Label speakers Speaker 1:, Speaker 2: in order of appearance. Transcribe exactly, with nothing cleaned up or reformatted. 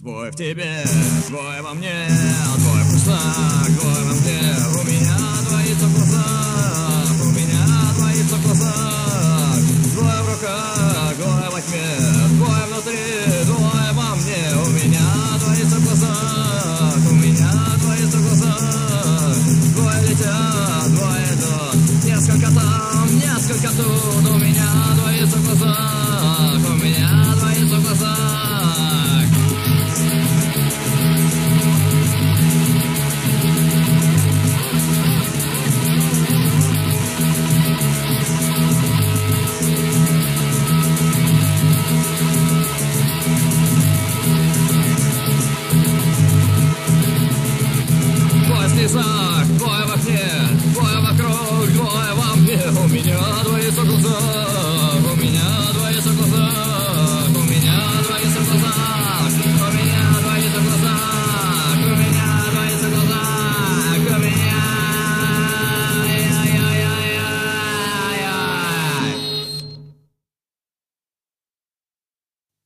Speaker 1: Твой в тебе, твой во мне, твой вкусак, твой во мне. У меня двоится в глазах, у меня